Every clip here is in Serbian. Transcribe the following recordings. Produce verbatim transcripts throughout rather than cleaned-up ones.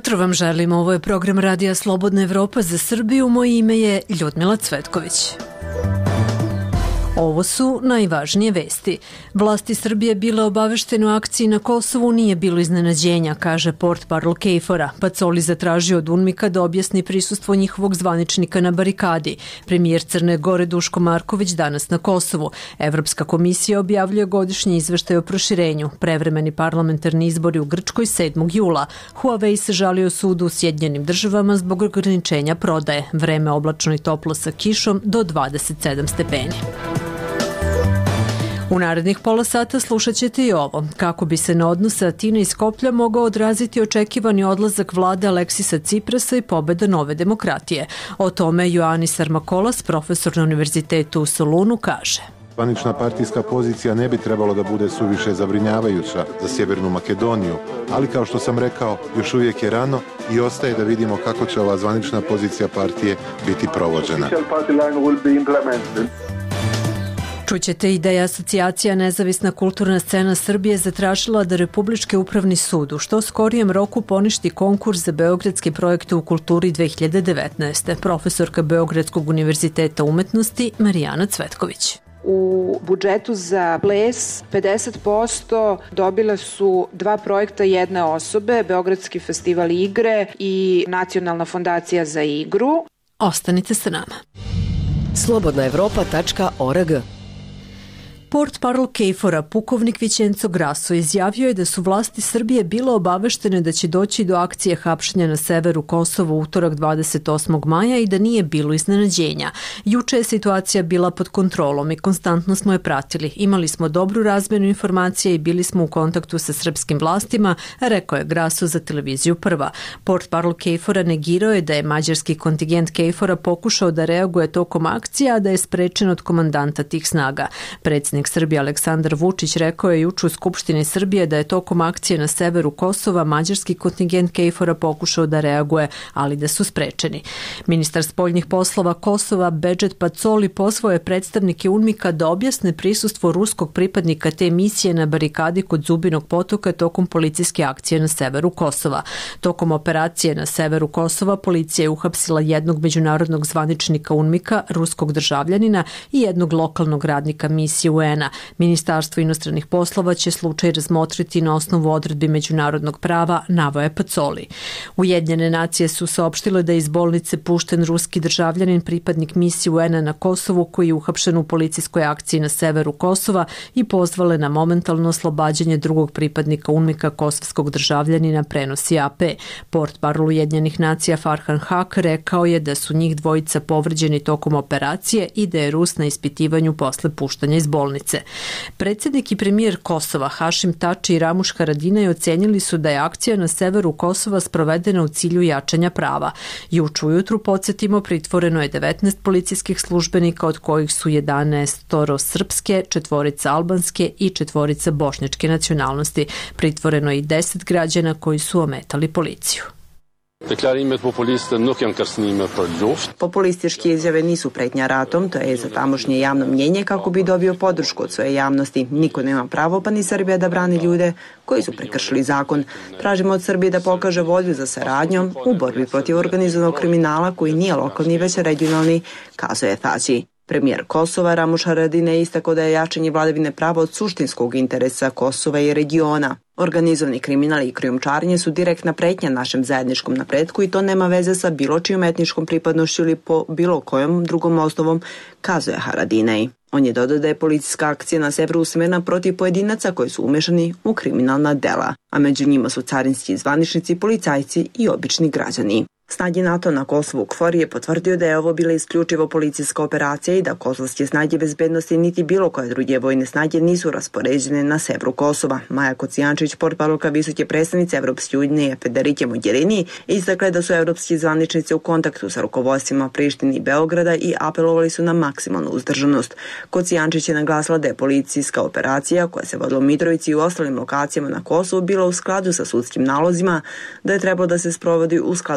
jutro vam želim, ovo je program Radija Slobodna Evropa za Srbiju, moje ime je Ljudmila Cvetković. Ovo su najvažnije vesti. Vlasti Srbije bile obaveštene o akciji na Kosovu, nije bilo iznenađenja, kaže portparol Kejfora. Pacoli zatražio od UNMIK-a da objasni prisustvo njihovog zvaničnika na barikadi. Premijer Crne Gore Duško Marković danas na Kosovu. Evropska komisija objavljuje godišnji izveštaj o proširenju. Prevremeni parlamentarni izbori u Grčkoj sedmog jula. Huawei se žalio sudu u Sjedinjenim državama zbog ograničenja prodaje. Vreme oblačno i toplo sa kišom do dvadeset sedam stepeni. U narednih pola sata slušat ćete i ovo. Kako bi se na odnose Atine i Skoplja mogao odraziti očekivani odlazak vlade Aleksisa Ciprasa i pobeda Nove demokratije. O tome Ioannis Armakolas, profesor na Univerzitetu u Solunu, kaže. Zvanična partijska pozicija ne bi trebalo da bude suviše zabrinjavajuća za Sjevernu Makedoniju, ali kao što sam rekao, još uvijek je rano i ostaje da vidimo kako će ova zvanična pozicija partije biti provođena. Čućete i da je Asocijacija Nezavisna kulturna scena Srbije zatražila da Republički upravni sud u što skorijem roku poništi konkurs za beogradske projekte u kulturi dve hiljade devetnaeste. Profesorka Beogradskog univerziteta umetnosti Marijana Cvetković. U budžetu za ples pedeset posto dobile su dva projekta jedne osobe, Beogradski festival igre i Nacionalna fondacija za igru. Ostanite sa nama. slobodna evropa tačka org. Portparol Kejfora, pukovnik Vićenco Grasso, izjavio je da su vlasti Srbije bile obaveštene da će doći do akcije hapšenja na severu Kosova utorak dvadeset osmog maja i da nije bilo iznenađenja. Juče je situacija bila pod kontrolom i konstantno smo je pratili. Imali smo dobru razmjenu informacija i bili smo u kontaktu sa srpskim vlastima, rekao je Grasso za televiziju Prva. Portparol Kejfora negirao je da je mađarski kontingent Kejfora pokušao da reaguje tokom akcija, a da je sprečen od komandanta tih snaga. Predsjednik Srbije Aleksandar Vučić rekao je juče u Skupštini Srbije da je tokom akcije na severu Kosova mađarski kontingent Kejfora pokušao da reaguje, ali da su sprečeni. Ministar spoljnih poslova Kosova Bedžet Pacoli pozvao je predstavnike UNMIK-a da objasne prisustvo ruskog pripadnika te misije na barikadi kod Zubinog potoka tokom policijske akcije na severu Kosova. Tokom operacije na severu Kosova policija je uhapsila jednog međunarodnog zvaničnika UNMIK-a, ruskog državljanina i jednog lokalnog radnika misije U N. Ministarstvo inostranih poslova će slučaj razmotriti na osnovu odredbi međunarodnog prava, naveo je Pacoli. Ujedinjene nacije su saopštile da je iz bolnice pušten ruski državljanin, pripadnik misije U N na Kosovu, koji je uhapšen u policijskoj akciji na severu Kosova, i pozvale na momentalno oslobađanje drugog pripadnika UNMIK-a, kosovskog državljanina, prenosi A P. Portparol Ujedinjenih nacija Farhan Haq rekao je da su njih dvojica povređeni tokom operacije i da je Rus na ispitivanju posle puštanja iz bolnice. Predsjednik i premijer Kosova Hašim Tači i Ramuš Haradinaj ocenili su da je akcija na severu Kosova sprovedena u cilju jačanja prava. Juče ujutru, podsjetimo, pritvoreno je devetnaest policijskih službenika, od kojih su jedanaest srpske, četvorica albanske i četvorica bošnjačke nacionalnosti. Pritvoreno je i deset građana koji su ometali policiju. Populističke izjave nisu pretnja ratom, to je za tamošnje javno mnjenje kako bi dobio podršku od svoje javnosti. Niko nema pravo, pa ni Srbija, da brani ljude koji su prekršili zakon. Tražimo od Srbije da pokaže volju za saradnjom u borbi protiv organizovanog kriminala koji nije lokalni, već regionalni, kazuje Tači. Premijer Kosova Ramuš Haradinaj istakao da je jačanje vladavine prava od suštinskog interesa Kosova i regiona. Organizovani kriminal i krijumčarenje su direktna pretnja našem zajedničkom napretku i to nema veze sa bilo čijom etničkom pripadnošću ili po bilo kojom drugom osnovom, kazuje Haradinaj. On je dodao da je policijska akcija na severu usmerena protiv pojedinaca koji su umešani u kriminalna dela, a među njima su carinski zvaničnici, policajci i obični građani. Snage NATO na Kosovu KFOR je potvrdio da je ovo bila isključivo policijska operacija i da kosovske snage bezbednosti niti bilo koje druge vojne snage nisu raspoređene na severu Kosova. Maja Kocijančić, portparolka visoke predstavnice Evropske unije Federike Mogherini, istakla da su evropski zvaničnici u kontaktu sa rukovodstvima Prištine i Beograda i apelovali su na maksimalnu uzdržanost. Kocijančić je naglasila da je policijska operacija koja se vodila u Mitrovici i u ostalim lokacijama na Kosovu bila u skladu sa sudskim nalozima, da je trebalo da se sprovodi u skladu sa zakonom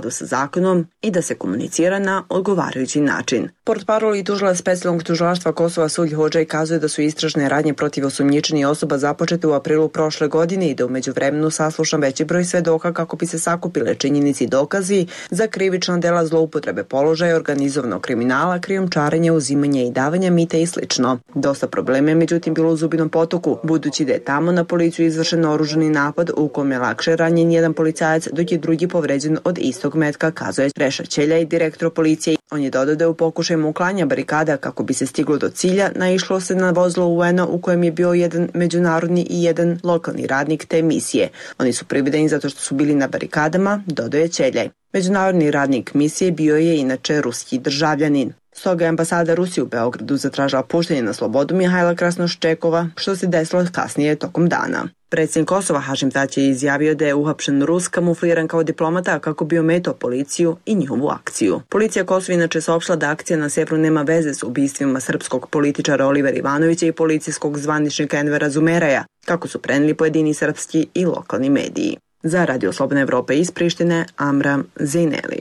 zakonom i da se komunicira na odgovarajući način. Portparol i tužilac specijalnog tužilaštva Kosova Sulj Hodžaj kazuje da su istražne radnje protiv osumnjičenih osoba započete u aprilu prošle godine i da u međuvremenu saslušan veći broj svedoka kako bi se sakupile činjenici i dokazi za krivična dela zloupotrebe položaja, organizovanog kriminala, krijumčarenja, uzimanja i davanja mita i slično. Dosta problema je međutim bilo u Zubinom Potoku, budući da je tamo na policiju izvršen oružani napad u kom je lakše ranjen jedan policajac, dok je drugi povređen od istog metka, kazuje Reša Ćeljaj, direktor policije. On je dodao da je u pokušajima uklanja barikada kako bi se stiglo do cilja naišlo se na vozilo U N-a u kojem je bio jedan međunarodni i jedan lokalni radnik te misije. Oni su privedeni zato što su bili na barikadama, dodao je Ćeljaj. Međunarodni radnik misije bio je inače ruski državljanin. Stoga je ambasada Rusije u Beogradu zatražila puštanje na slobodu Mihajla Krasnoščekova, što se desilo kasnije tokom dana. Predsjednik Kosova Hašim Tači je izjavio da je uhapšen Rus kamufliran kao diplomata kako bi ometao policiju i njihovu akciju. Policija Kosova inače saopštila da akcija na severu nema veze s ubistvima srpskog političara Olivera Ivanovića i policijskog zvaničnika Envera Zumeraja, kako su preneli pojedini srpski i lokalni mediji. Za Radio Slobodna Evropa iz Prištine, Amram Zejneli.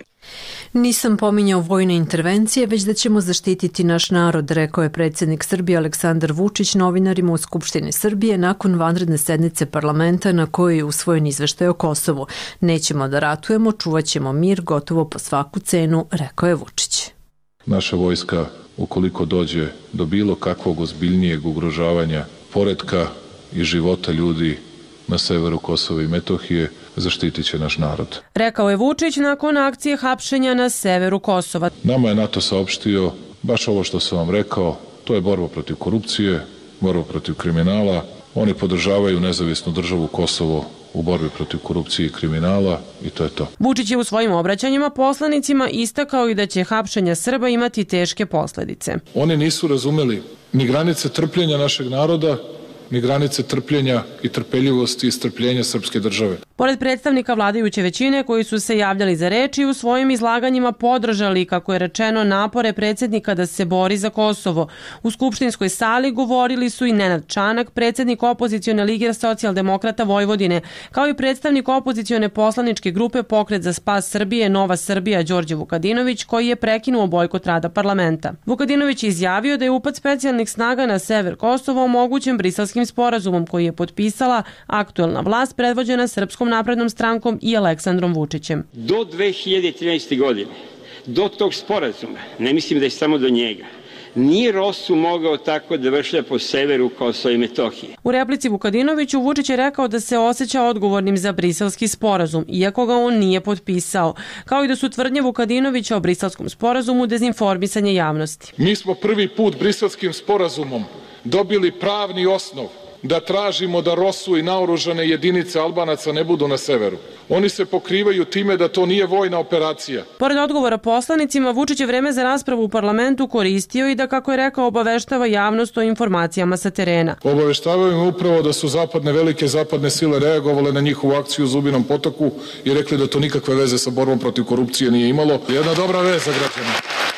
Nisam pominjao vojne intervencije, već da ćemo zaštititi naš narod, rekao je predsjednik Srbije Aleksandar Vučić novinarima u Skupštini Srbije nakon vanredne sednice parlamenta na kojoj je usvojen izveštaj o Kosovu. Nećemo da ratujemo, čuvat ćemo mir gotovo po svaku cenu, rekao je Vučić. Naša vojska, ukoliko dođe do bilo kakvog ozbiljnijeg ugrožavanja poretka i života ljudi na severu Kosova i Metohije, zaštitit će naš narod. Rekao je Vučić nakon akcije hapšenja na severu Kosova. Nama je NATO saopštio baš ovo što sam vam rekao, to je borba protiv korupcije, borba protiv kriminala. Oni podržavaju nezavisnu državu Kosovo u borbi protiv korupcije i kriminala i to je to. Vučić je u svojim obraćanjima poslanicima istakao i da će hapšenja Srba imati teške posledice. Oni nisu razumeli ni granice trpljenja našeg naroda, ni granice trpljenja i trpeljivosti i strpljenja srpske države. Pored predstavnika vladajuće većine koji su se javljali za reč i u svojim izlaganjima podržali, kako je rečeno, napore predsjednika da se bori za Kosovo. U skupštinskoj sali govorili su i Nenad Čanak, predsjednik opozicione lige Socijaldemokrata Vojvodine, kao i predstavnik opozicione poslaničke grupe Pokret za spas Srbije Nova Srbija Đorđe Vukadinović, koji je prekinuo bojkot rada parlamenta. Vukadinović je izjavio da je upad specijalnih snaga na sever Kosova omogućen Briselskim sporazumom koji je potpisala aktuelna vlast predvođena Srpskom naprednom strankom i Aleksandrom Vučićem. Do dve hiljade trinaeste. godine, do tog sporazuma, ne mislim da je samo do njega, nije Rosu mogao tako da vršlja po severu Kosova i Metohije. U replici Vukadinoviću Vučić je rekao da se osjeća odgovornim za Briselski sporazum, iako ga on nije potpisao, kao i da su tvrdnje Vukadinovića o Briselskom sporazumu dezinformisanje javnosti. Mi smo prvi put Briselskim sporazumom dobili pravni osnov da tražimo da Rosu i naoružane jedinice Albanaca ne budu na severu. Oni se pokrivaju time da to nije vojna operacija. Pored odgovora poslanicima, Vučić je vreme za raspravu u parlamentu koristio i da, kako je rekao, obaveštava javnost o informacijama sa terena. Obaveštavaju im upravo da su zapadne, velike zapadne sile reagovale na njihovu akciju u Zubinom Potoku i rekli da to nikakve veze sa borbom protiv korupcije nije imalo. Jedna dobra vez za građane.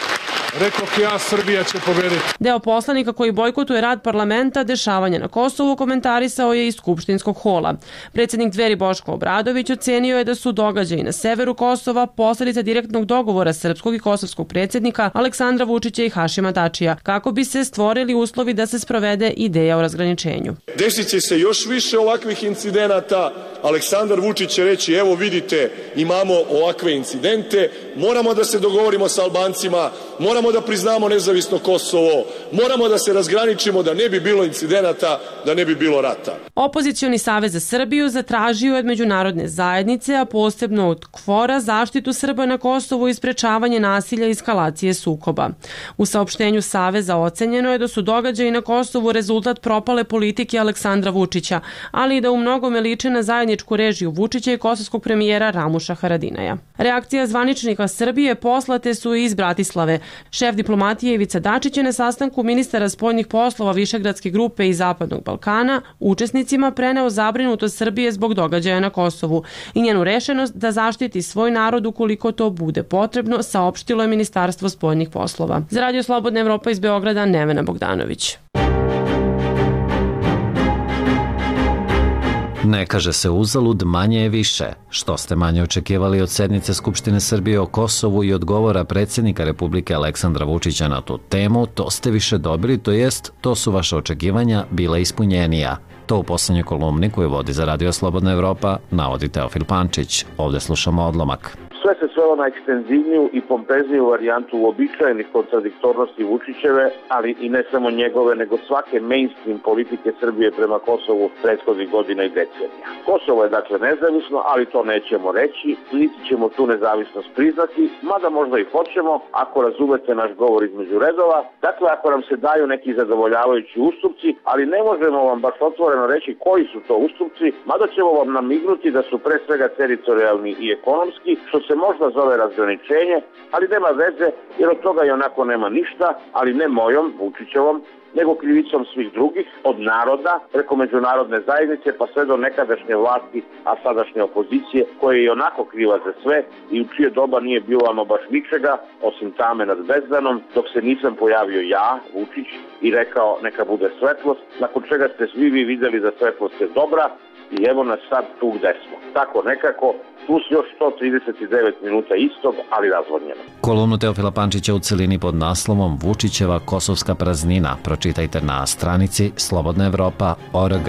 Rekao ja, Srbija će pobediti. Deo poslanika koji bojkotuje rad parlamenta, dešavanje na Kosovu, komentarisao je iz skupštinskog hola. Predsjednik Dveri Boško Obradović ocenio je da su događaji na severu Kosova posledica direktnog dogovora srpskog i kosovskog predsjednika Aleksandra Vučića i Hašima Tačija, kako bi se stvorili uslovi da se sprovede ideja o razgraničenju. Desit će se još više ovakvih incidenata. Aleksandar Vučić će reći, evo vidite, imamo ovakve incidente, moramo da se dogovorimo sa Albancima, moramo da priznamo nezavisno Kosovo, moramo da se razgraničimo da ne bi bilo incidenata, da ne bi bilo rata. Opozicioni savez za Srbiju zatražio od međunarodne zajednice, a posebno od KFOR-a, zaštitu Srba na Kosovu i sprečavanje nasilja i eskalacije sukoba. U saopštenju saveza ocenjeno je da su događaji na Kosovu rezultat propale politike Aleksandra Vučića, ali i da u mnogome liče na zajedničku režiju Vučića i kosovskog premijera Ramuša Haradinaja. Reakcija zvaničnika Srbije poslate su iz Bratislave. Šef diplomatije Ivica Dačić je na sastanku ministara spoljnih poslova Višegradske grupe i Zapadnog Balkana učesnicima preneo zabrinutost Srbije zbog događaja na Kosovu i njenu rešenost da zaštiti svoj narod ukoliko to bude potrebno, saopštilo je Ministarstvo spoljnih poslova. Za Radio Slobodna Evropa iz Beograda, Nevena Bogdanović. Ne kaže se uzalud, manje je više. Što ste manje očekivali od sednice Skupštine Srbije o Kosovu i odgovora predsjednika Republike Aleksandra Vučića na tu temu, to ste više dobili, to jest, to su vaše očekivanja bila ispunjenija. To u poslednjoj kolumni koju vodi za Radio Slobodna Evropa navodi Teofil Pančić. Ovde slušamo odlomak. Sve se svelo na ekstenzivniju i pompezniju varijantu uobičajenih kontradiktornosti Vučićeve, ali i ne samo njegove, nego svake mainstream politike Srbije prema Kosovu prethodnih godina i decenija. Kosovo je dakle nezavisno, ali to nećemo reći, niti ćemo tu nezavisnost priznati, mada možda i hoćemo, ako razumete naš govor između redova. Dakle, ako nam se daju neki zadovoljavajući ustupci, ali ne možemo vam baš otvoreno reći koji su to ustupci, mada ćemo vam namignuti da su pre svega teritorijalni i ekonomski, što se možda zove razgraničenje, ali nema veze, jer od toga i onako nema ništa, ali ne mojom, Vučićevom, nego krivicom svih drugih, od naroda, preko međunarodne zajednice, pa sve do nekadašnje vlasti, a sadašnje opozicije, koja je i onako kriva za sve i u čije doba nije bilo ama baš ničega, osim tame nad bezdanom, dok se nisam pojavio ja, Vučić, i rekao neka bude svetlost, nakon čega ste svi vi videli da svetlost je dobra, i evo nas sad tu gde smo. Tako nekako, plus još sto trideset devet minuta istog, ali razvodnjeno. Kolumnu Teofila Pančića u celini pod naslovom Vučićeva kosovska praznina pročitajte na stranici slobodna evropa tačka org.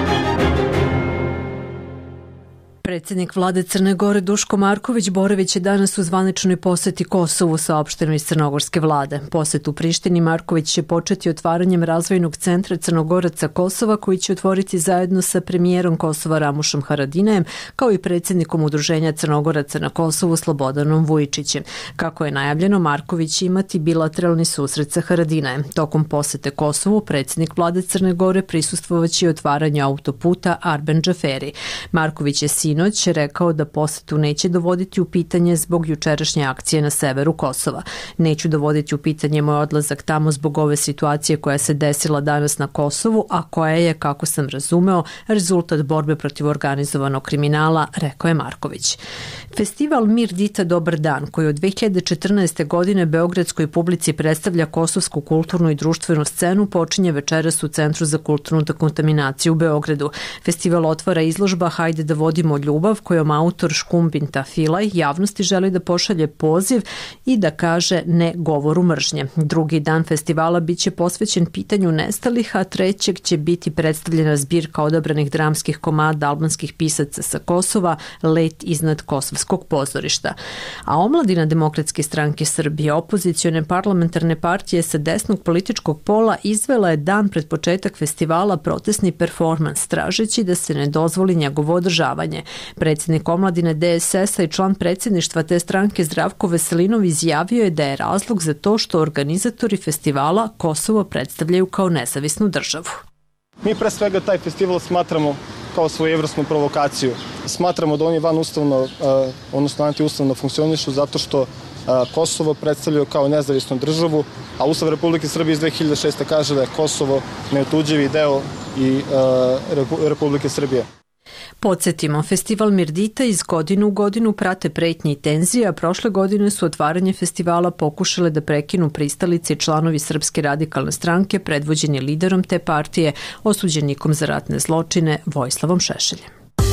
Predsjednik vlade Crne Gore Duško Marković boravit će danas u zvaničnoj poseti Kosovu, saopšteno iz crnogorske vlade. Posjet u Prištini Marković će početi otvaranjem razvojnog centra Crnogoraca Kosova, koji će otvoriti zajedno sa premijerom Kosova Ramušom Haradinajem, kao i predsjednikom Udruženja Crnogoraca na Kosovu Slobodanom Vujičićem. Kako je najavljeno, Marković će imati bilateralni susret sa Haradinajem. Tokom posete Kosovu predsjednik vlade Crne Gore prisustvovaće i otvaranju autoputa Arben Džaferi. Marković je sinoć rekao da posetu neće dovoditi u pitanje zbog jučerašnje akcije na severu Kosova. Neću dovoditi u pitanje moj odlazak tamo zbog ove situacije koja se desila danas na Kosovu, a koja je, kako sam razumeo, rezultat borbe protiv organizovanog kriminala, rekao je Marković. Festival Mirdita Dobar dan, koji od dve hiljade četrnaeste. godine beogradskoj publici predstavlja kosovsku kulturnu i društvenu scenu, počinje večeras u Centru za kulturnu dekontaminaciju u Beogradu. Festival otvara izložba Hajde da vodimo ljubav, kojom autor Škumbin Tafilaj javnosti želi da pošalje poziv i da kaže ne govoru mržnje. Drugi dan festivala biće posvećen pitanju nestalih, a trećeg će biti predstavljena zbirka odabranih dramskih komada albanskih pisaca sa Kosova, Let iznad kosovskog pozorišta. A omladina Demokratske stranke Srbije, opozicione parlamentarne partije sa desnog političkog pola, izvela je dan pred početak festivala protestni performans, tražeći da se ne dozvoli njegovo održavanje. Predsjednik omladine D S S-a i član predsjedništva te stranke Zdravko Veselinov izjavio je da je razlog za to što organizatori festivala Kosovo predstavljaju kao nezavisnu državu. Mi pre svega taj festival smatramo kao svojevrsnu provokaciju. Smatramo da oni van ustavno, odnosno antiustavno funkcionišu zato što Kosovo predstavljaju kao nezavisnu državu, a Ustav Republike Srbije iz dve hiljade šeste. kaže da je Kosovo neotuđivi deo i Republike Srbije. Podsjetimo, festival Mirdita iz godine u godinu prate pretnje i tenzije, a prošle godine su otvaranje festivala pokušale da prekinu pristalice i članovi Srpske radikalne stranke predvođeni liderom te partije, osuđenikom za ratne zločine Vojislavom Šešeljem.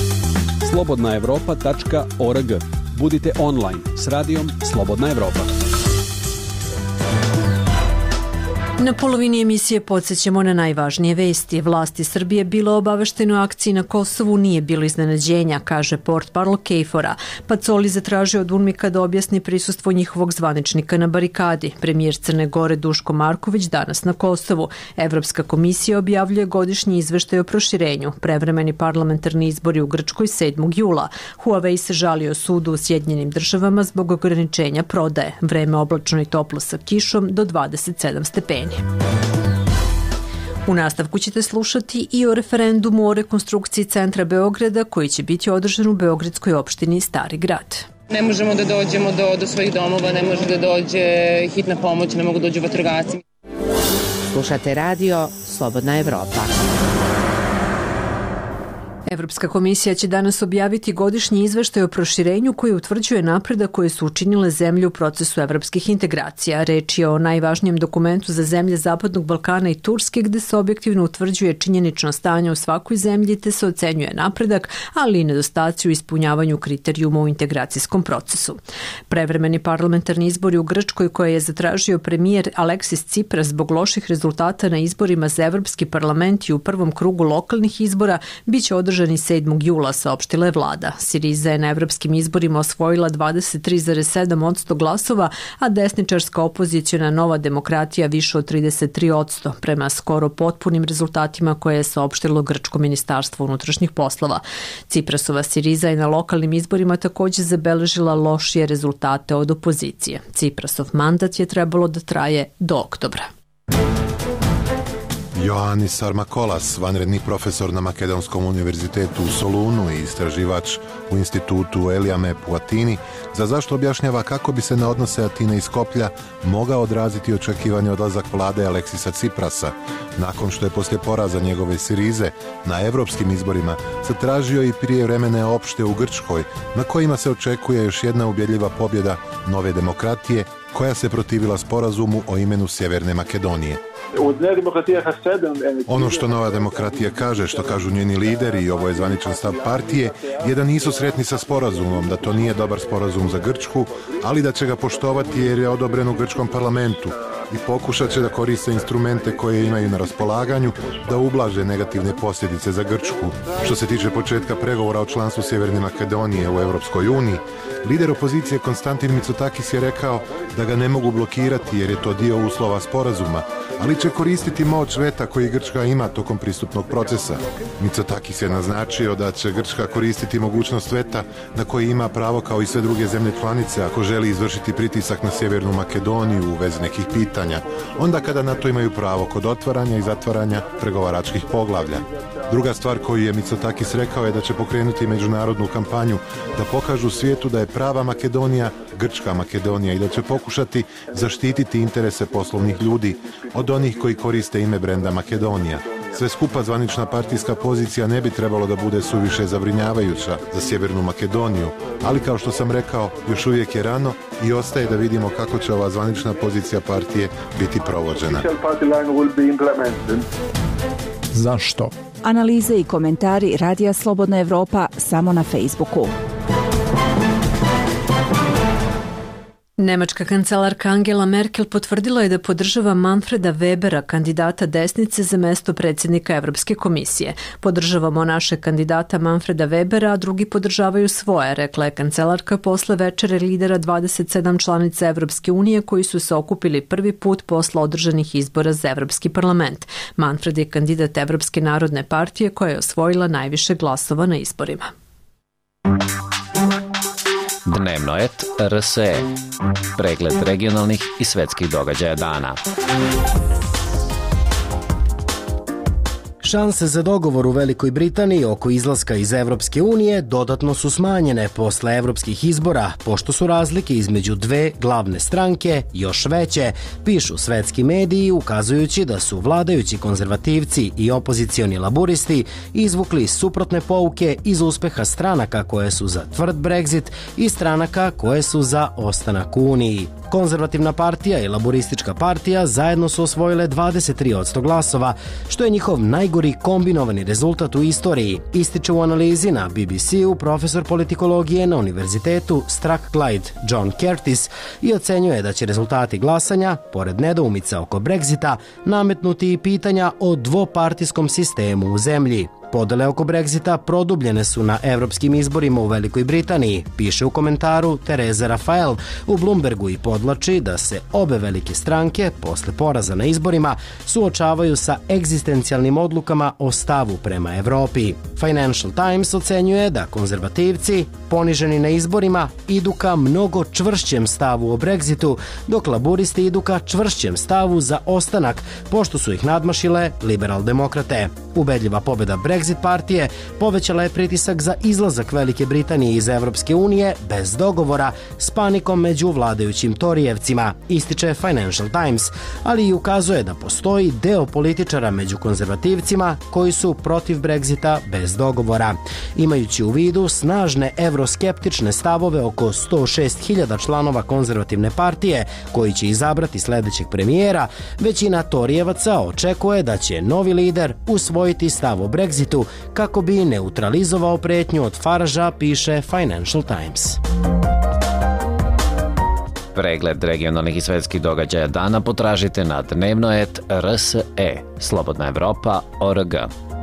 slobodna evropa tačka org. Budite online s radijom Slobodna Evropa. Na polovini emisije podsjećamo na najvažnije vesti. Vlasti Srbije bilo obavešteno o akciji na Kosovu, nije bilo iznenađenja, kaže portparol Kejfora. Pacoli zatražio od UNMIK-a da objasni prisustvo njihovog zvaničnika na barikadi. Premijer Crne Gore Duško Marković danas na Kosovu. Evropska komisija objavljuje godišnji izveštaj o proširenju. Prevremeni parlamentarni izbori u Grčkoj sedmog jula. Huawei se žalio sudu u Sjedinjenim državama zbog ograničenja prodaje. Vreme oblačno i toplo sa kišom do dvadeset sedam stepeni. U nastavku ćete slušati i o referendumu o rekonstrukciji centra Beograda koji će biti održan u beogradskoj opštini Stari grad. Ne možemo da dođemo do, do svojih domova, ne može da dođe hitna pomoć, ne mogu da dođu vatrogasci. Slušate radio Slobodna Evropa. Evropska komisija će danas objaviti godišnji izveštaj o proširenju koji utvrđuje napredak koje su učinile zemlje u procesu evropskih integracija. Reč je o najvažnijem dokumentu za zemlje Zapadnog Balkana i Turske, gde se objektivno utvrđuje činjenično stanje u svakoj zemlji te se ocenjuje napredak, ali i nedostaci u ispunjavanju kriterijuma u integracijskom procesu. Prevremeni parlamentarni izbori u Grčkoj koje je zatražio premijer Aleksis Tsipras zbog loših rezultata na izborima za Evropski parlament i u prvom krugu lokalnih izbora biće održani sedmog jula, saopštila je vlada. Siriza je na evropskim izborima osvojila dvadeset tri zarez sedam posto glasova, a desničarska opozicijona Nova demokratija više od trideset tri posto, prema skoro potpunim rezultatima koje je saopštilo Grčko ministarstvo unutrašnjih poslova. Ciprasova Siriza je na lokalnim izborima takođe zabeležila lošije rezultate od opozicije. Ciprasov mandat je trebalo da traje do oktobra. Ioannis Sarmakolas, vanredni profesor na Makedonskom univerzitetu u Solunu i istraživač u institutu Eliamep u Atini, za zašto objašnjava kako bi se na odnose Atine i Skoplja mogao odraziti očekivanje odlazak vlade Aleksisa Tsiprasa, nakon što je poslije poraza njegove Sirize na evropskim izborima zatražio i prijevremene opšte u Grčkoj, na kojima se očekuje još jedna ubjedljiva pobjeda Nove demokratije koja se protivila sporazumu o imenu Sjeverne Makedonije. Ono što Nova demokratija kaže, što kažu njeni lideri, i ovo je zvaničan stav partije, je da nisu sretni sa sporazumom, da to nije dobar sporazum za Grčku, ali da će ga poštovati jer je odobren u grčkom parlamentu i pokušat će da koriste instrumente koje imaju na raspolaganju da ublaže negativne posljedice za Grčku. Što se tiče početka pregovora o članstvu Sjeverne Makedonije u Europskoj uniji, lider opozicije Konstantin Mitsotakis je rekao da ga ne mogu blokirati jer je to dio uslova sporazuma, ali će koristiti moć veta koji Grčka ima tokom pristupnog procesa. Mitsotakis je naznačio da će Grčka koristiti mogućnost veta na koji ima pravo kao i sve druge zemlje članice ako želi izvršiti pritisak na Sjevernu Makedoniju u vezi nekih pitanja, onda kada na to imaju pravo kod otvaranja i zatvaranja pregovaračkih poglavlja. Druga stvar koju je Mitsotakis rekao je da će pokrenuti međunarodnu kampanju da pokažu svijetu da je prava Makedonija Grčka Makedonija i da će pokušati zaštititi interese poslovnih ljudi od onih koji koriste ime brenda Makedonija. Sve skupa zvanična partijska pozicija ne bi trebalo da bude suviše zabrinjavajuća za Sjevernu Makedoniju, ali kao što sam rekao, još uvijek je rano i ostaje da vidimo kako će ova zvanična pozicija partije biti provođena. Zašto? Analize i komentari Radija Slobodna Evropa samo na Facebooku. Nemačka kancelarka Angela Merkel potvrdila je da podržava Manfreda Webera, kandidata desnice za mesto predsjednika Evropske komisije. Podržavamo naše kandidata Manfreda Webera, a drugi podržavaju svoje, rekla je kancelarka posle večere lidera dvadeset sedam članica Evropske unije koji su se okupili prvi put posle održanih izbora za Evropski parlament. Manfred je kandidat Evropske narodne partije koja je osvojila najviše glasova na izborima. Dnevno et R S E. Pregled regionalnih i svetskih događaja dana. Šanse za dogovor u Velikoj Britaniji oko izlaska iz Evropske unije dodatno su smanjene posle evropskih izbora, pošto su razlike između dve glavne stranke još veće, pišu svetski mediji ukazujući da su vladajući konzervativci i opozicioni laburisti izvukli suprotne pouke iz uspeha stranaka koje su za tvrd Brexit i stranaka koje su za ostanak u Uniji. Konzervativna partija i laboristička partija zajedno su osvojile dvadeset tri posto glasova, što je njihov najgori kombinovani rezultat u istoriji, ističe u analizi na B B C-u profesor politikologije na univerzitetu Strathclyde John Curtis i ocenjuje da će rezultati glasanja, pored nedoumica oko Brexita, nametnuti i pitanja o dvopartijskom sistemu u zemlji. Podele oko Brexita produbljene su na evropskim izborima u Velikoj Britaniji, piše u komentaru Tereza Rafael u Bloombergu i podlači da se obe velike stranke posle poraza na izborima suočavaju sa egzistencijalnim odlukama o stavu prema Evropi. Financial Times ocenjuje da konzervativci, poniženi na izborima, idu ka mnogo čvršćem stavu o Brexitu, dok laburisti idu ka čvršćem stavu za ostanak, pošto su ih nadmašile liberal demokrate. Ubedljiva pobjeda Brexita Brexit partije povećala je pritisak za izlazak Velike Britanije iz Evropske unije bez dogovora s panikom među vladajućim Torijevcima, ističe Financial Times, ali i ukazuje da postoji deo političara među konzervativcima koji su protiv Brexita bez dogovora. Imajući u vidu snažne evroskeptične stavove oko sto šest hiljada članova konzervativne partije koji će izabrati sledećeg premijera, većina Torijevaca očekuje da će novi lider usvojiti stav o Brexitu kako bi neutralizovao pretnju od Faragea, piše Financial Times. Pregled regionalnih i svetskih događaja dana potražite na dnevno et r s e slobodna evropa tačka org.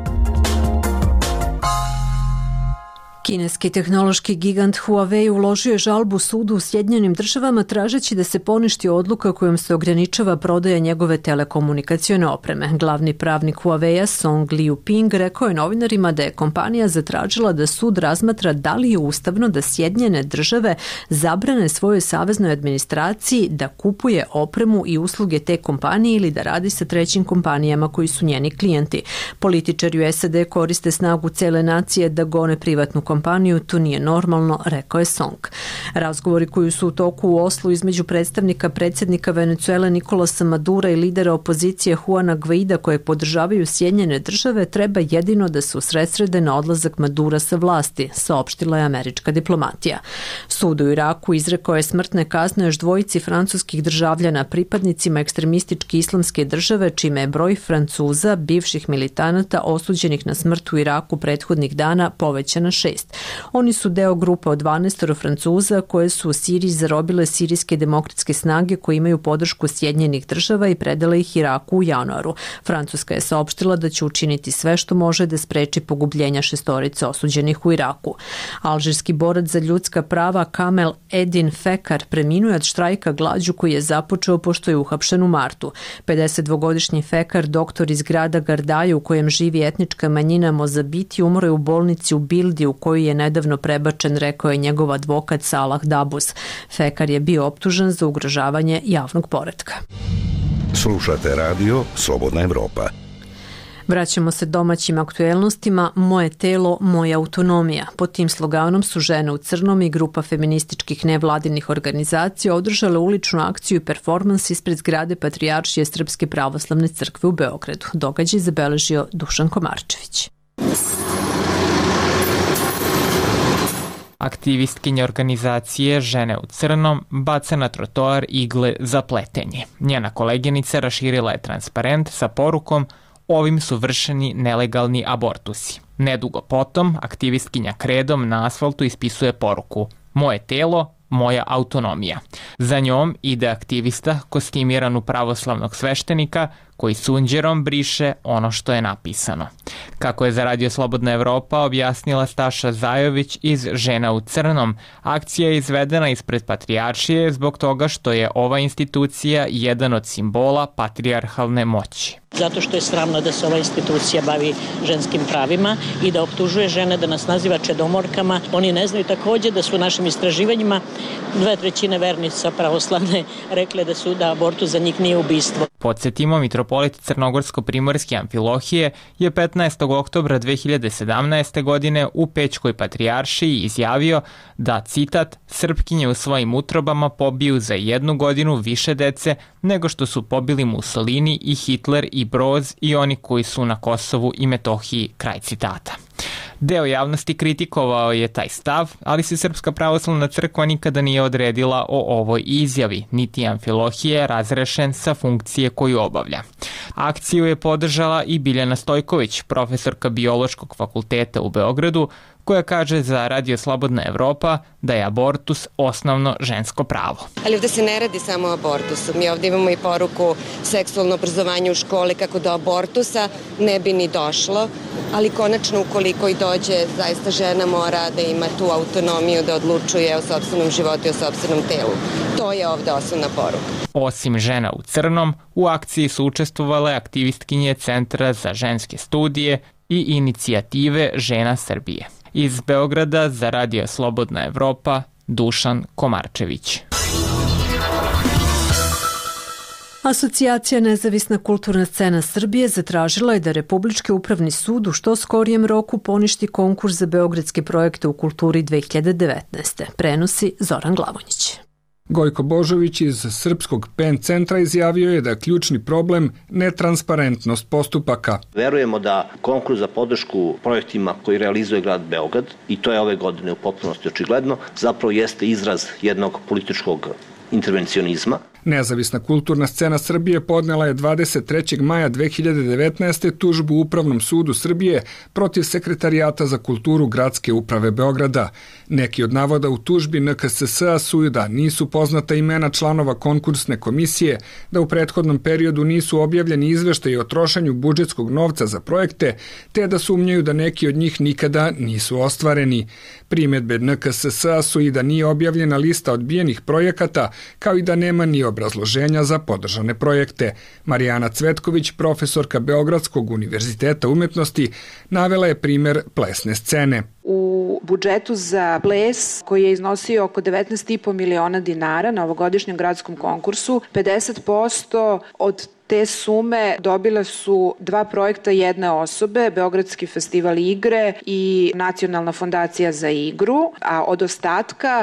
Kineski tehnološki gigant Huawei uložio je žalbu sudu u Sjedinjenim državama tražeći da se poništi odluka kojom se ograničava prodaja njegove telekomunikacione opreme. Glavni pravnik Huawei-a Song Liuping rekao je novinarima da je kompanija zatražila da sud razmatra da li je ustavno da Sjedinjene države zabrane svojoj saveznoj administraciji da kupuje opremu i usluge te kompanije ili da radi sa trećim kompanijama koji su njeni klijenti. Političari u S A D koriste snagu cele nacije da gone privatnu kompaniju. kompaniju, to nije normalno, rekao je Song. Razgovori koji su u toku u Oslu između predstavnika predsjednika Venecuele Nikolasa Madura i lidera opozicije Juana Guaida kojeg podržavaju Sjedinjene države treba jedino da se usredsrede na odlazak Madura sa vlasti, saopštila je američka diplomatija. Sud u Iraku izrekao je smrtne kazne još dvojici francuskih državljana pripadnicima ekstremističke islamske države, čime je broj Francuza, bivših militanata osuđenih na smrt u Iraku prethodnih dana povećan na šest. Oni su deo grupe od dvanaest Francuza koje su u Siriji zarobile sirijske demokratske snage koje imaju podršku Sjedinjenih država i predale ih Iraku u januaru. Francuska je saopštila da će učiniti sve što može da spreči pogubljenja šestorice osuđenih u Iraku. Alžirski borac za ljudska prava Kamel Edin Fekar preminuo je od štrajka glađu koji je započeo pošto je uhapšen u martu. pedesetdvogodišnji Fekar, doktor iz grada Gardaje u kojem živi etnička manjina Mozabiti, umro je u bolnici u Bildi u kojoj je nedavno prebačen, rekao je njegov advokat Salah Dabus. Fekar je bio optužen za ugrožavanje javnog poretka. Slušate radio Slobodna Evropa. Vraćamo se domaćim aktuelnostima. Moje telo, moja autonomija. Pod tim sloganom su Žene u crnom i grupa feminističkih nevladinih organizacija održale uličnu akciju i performans ispred zgrade Patrijaršije Srpske pravoslavne crkve u Beogradu. Događaj zabeležio Dušan Komarčević. Aktivistkinja organizacije Žene u crnom baca na trotoar igle za pletenje. Njena koleginica raširila je transparent sa porukom "Ovim su vršeni nelegalni abortusi". Nedugo potom, aktivistkinja kredom na asfaltu ispisuje poruku "Moje telo, moja autonomija". Za njom ide aktivista kostimiran u pravoslavnog sveštenika koji sunđerom briše ono što je napisano. Kako je za Radio Slobodna Evropa objasnila Staša Zajović iz Žena u crnom, akcija je izvedena ispred Patrijaršije zbog toga što je ova institucija jedan od simbola patrijarhalne moći. Zato što je sramno da se ova institucija bavi ženskim pravima i da optužuje žene, da nas naziva čedomorkama. Oni ne znaju takođe da su u našim istraživanjima dve trećine vernica pravoslavne rekle da su da abortus za njih nije ubistvo. Podsjetimo, mitropolit Crnogorsko-Primorske Amfilohije je petnaestog oktobra dve hiljade sedamnaeste. godine u Pećkoj patrijaršiji izjavio da, citat, "Srpkinje u svojim utrobama pobiju za jednu godinu više dece nego što su pobili Mussolini i Hitler i Broz i oni koji su na Kosovu i Metohiji", kraj citata. Deo javnosti kritikovao je taj stav, ali se Srpska pravoslavna crkva nikada nije odredila o ovoj izjavi, niti Amfilohije je razrešen sa funkcije koju obavlja. Akciju je podržala i Biljana Stojković, profesorka Biološkog fakulteta u Beogradu, koja kaže za Radio Slobodna Evropa da je abortus osnovno žensko pravo. Ali ovde se ne radi samo o abortusu. Mi ovde imamo i poruku seksualno obrazovanje u školi kako do abortusa ne bi ni došlo, ali konačno ukoliko i dođe, zaista žena mora da ima tu autonomiju da odlučuje o sopstvenom životu i o sopstvenom telu. To je ovde osnovna poruka. Osim Žena u crnom, u akciji su učestvovale aktivistkinje Centra za ženske studije i inicijative Žena Srbije. Iz Beograda za Radio Slobodna Evropa, Dušan Komarčević. Asocijacija Nezavisna kulturna scena Srbije zatražila je da Republički upravni sud u što skorijem roku poništi konkurs za beogradske projekte u kulturi dve hiljade devetnaeste. Prenosi Zoran Glavonjić. Gojko Božović iz Srpskog pen centra izjavio je da je ključni problem netransparentnost postupaka. Verujemo da konkurs za podršku projektima koji realizuje grad Beograd, i to je ove godine u potpunosti očigledno, zapravo jeste izraz jednog političkog intervencionizma. Nezavisna kulturna scena Srbije podnela je dvadeset trećeg maja dve hiljade devetnaeste. tužbu u Upravnom sudu Srbije protiv Sekretarijata za kulturu Gradske uprave Beograda. Neki od navoda u tužbi N K S S-a su da nisu poznata imena članova konkursne komisije, da u prethodnom periodu nisu objavljeni izveštaji o trošenju budžetskog novca za projekte, te da sumnjaju da neki od njih nikada nisu ostvareni. Primedbe N K S S-a su i da nije objavljena lista odbijenih projekata, kao i da nema ni obrazloženja za podržane projekte. Marijana Cvetković, profesorka Beogradskog univerziteta umetnosti, navela je primer plesne scene. U budžetu za ples, koji je iznosio oko devetnaest i po miliona dinara na ovogodišnjem gradskom konkursu, pedeset posto od te sume dobile su dva projekta jedne osobe, Beogradski festival igre i Nacionalna fondacija za igru, a od ostatka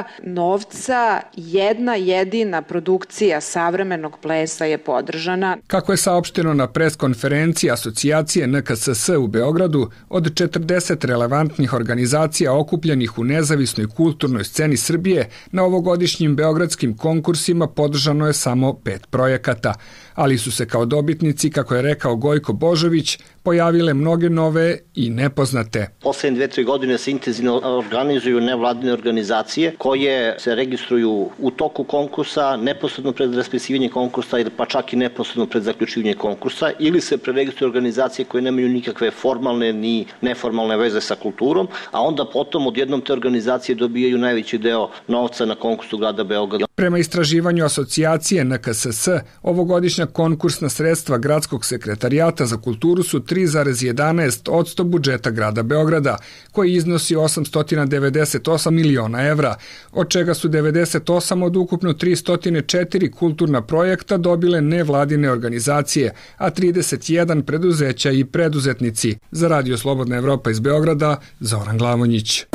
novca jedna jedina produkcija savremenog plesa je podržana. Kako je saopšteno na preskonferenciji Asocijacije N K S S u Beogradu, od četrdeset relevantnih organizacija okupljenih u nezavisnoj kulturnoj sceni Srbije, na ovogodišnjim beogradskim konkursima podržano je samo pet projekata, ali su se kao dobitnici, kako je rekao Gojko Božović, pojavile mnoge nove i nepoznate. Poslednje dve, tri godine se intenzivno organizuju nevladine organizacije koje se registruju u toku konkursa, neposredno pred raspisivanje konkursa ili pa čak i neposredno pred zaključivanje konkursa, ili se preregistruju organizacije koje nemaju nikakve formalne ni neformalne veze sa kulturom, a onda potom odjednom te organizacije dobijaju najveći deo novca na konkursu grada Beograda. Prema istraživanju Asocijacije N K S S, ovogodišnja konkursna sredstva Gradskog sekretarijata za kulturu su tri zarez jedanaest posto budžeta grada Beograda, koji iznosi osamsto devedeset osam miliona evra, od čega su devedeset osam od ukupno tristo četiri kulturna projekta dobile nevladine organizacije, a trideset jedan preduzeća i preduzetnici. Za Radio Slobodna Evropa iz Beograda, Zoran Glavonjić.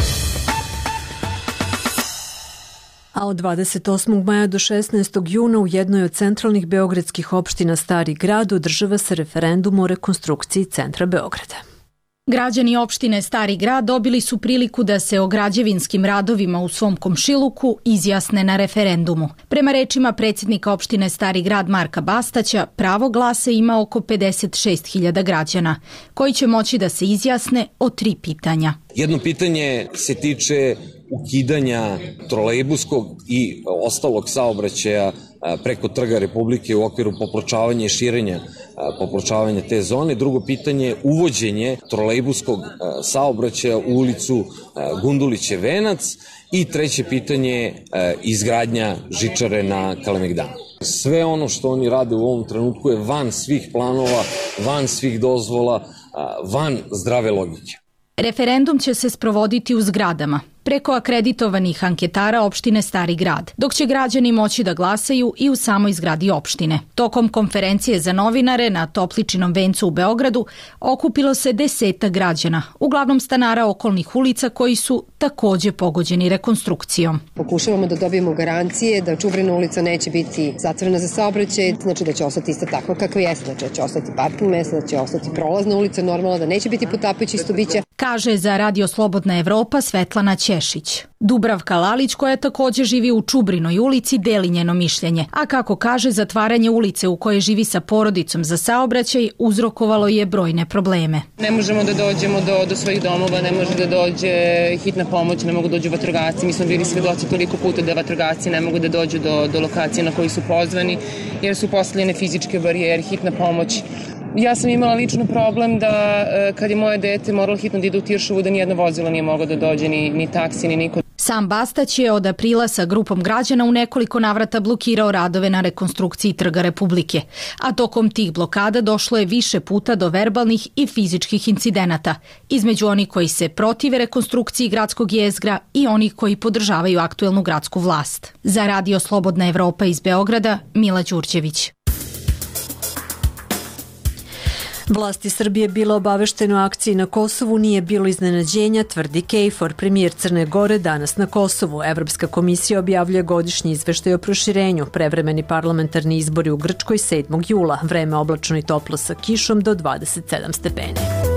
A od dvadeset osmog maja do šesnaestog juna u jednoj od centralnih beogradskih opština Stari grad održava se referendum o rekonstrukciji centra Beograda. Građani opštine Stari grad dobili su priliku da se o građevinskim radovima u svom komšiluku izjasne na referendumu. Prema rečima predsjednika opštine Stari grad Marka Bastaća, pravo glasa ima oko pedeset šest hiljada građana, koji će moći da se izjasne o tri pitanja. Jedno pitanje se tiče ukidanja trolejbuskog i ostalog saobraćaja preko Trga Republike u okviru popločavanja i širenja popločavanja te zone. Drugo pitanje je uvođenje trolejbuskog saobraćaja u ulicu Gundulićev venac i treće pitanje je izgradnja žičare na Kalemegdanu. Sve ono što oni rade u ovom trenutku je van svih planova, van svih dozvola, van zdrave logike. Referendum će se sprovoditi u zgradama, preko akreditovanih anketara opštine Stari grad, dok će građani moći da glasaju i u samoj zgradi opštine. Tokom konferencije za novinare na Topličinom vencu u Beogradu okupilo se desetak građana, uglavnom stanara okolnih ulica koji su takođe pogođeni rekonstrukcijom. Pokušavamo da dobijemo garancije da Čubrina ulica neće biti zatvorena za saobraćaj, znači da će ostati isto takva kakva jeste, znači da će ostati parking mesta, da će ostati prolazna ulica, normalno da neće biti potapajući stubića. Kaže za Radio Slobodna Evropa Svetlana Ćešić. Dubravka Lalić, koja takođe živi u Čubrinoj ulici, deli njeno mišljenje. A kako kaže, zatvaranje ulice u kojoj živi sa porodicom za saobraćaj uzrokovalo je brojne probleme. Ne možemo da dođemo do, do svojih domova, ne može da dođe hitna pomoć, ne mogu da dođu vatrogasci. Mi smo bili svedoci toliko puta da vatrogasci ne mogu da dođu do, do lokacije na koji su pozvani, jer su postavljene fizičke barijere, hitna pomoć. Ja sam imala lično problem da kad je moje dete moralo hitno da ide u Tiršovu, da nijedno vozilo nije moglo da dođe, ni, ni taksi, ni niko. Sam Bastać je od aprila sa grupom građana u nekoliko navrata blokirao radove na rekonstrukciji Trga Republike, a tokom tih blokada došlo je više puta do verbalnih i fizičkih incidenata, između onih koji se protive rekonstrukciji gradskog jezgra i onih koji podržavaju aktuelnu gradsku vlast. Za Radio Slobodna Evropa iz Beograda, Mila Đurđević. Vlasti Srbije bilo obavešteno o akciji na Kosovu, nije bilo iznenađenja, tvrdi Kejfor, premijer Crne Gore, danas na Kosovu. Evropska komisija objavljuje godišnji izveštaj o proširenju. Prevremeni parlamentarni izbori u Grčkoj sedmog jula. Vreme oblačno i toplo sa kišom do dvadeset sedam stepeni.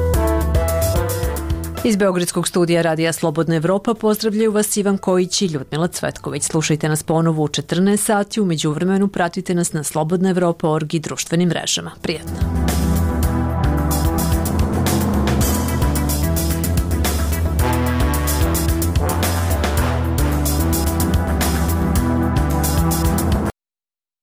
Iz Beogradskog studija Radija Slobodna Evropa pozdravljaju vas Ivan Kojić i Ljudmila Cvetković. Slušajte nas ponovo u četrnaest sati, u međuvremenu pratite nas na slobodna evropa org i društvenim mrežama. Prijetno!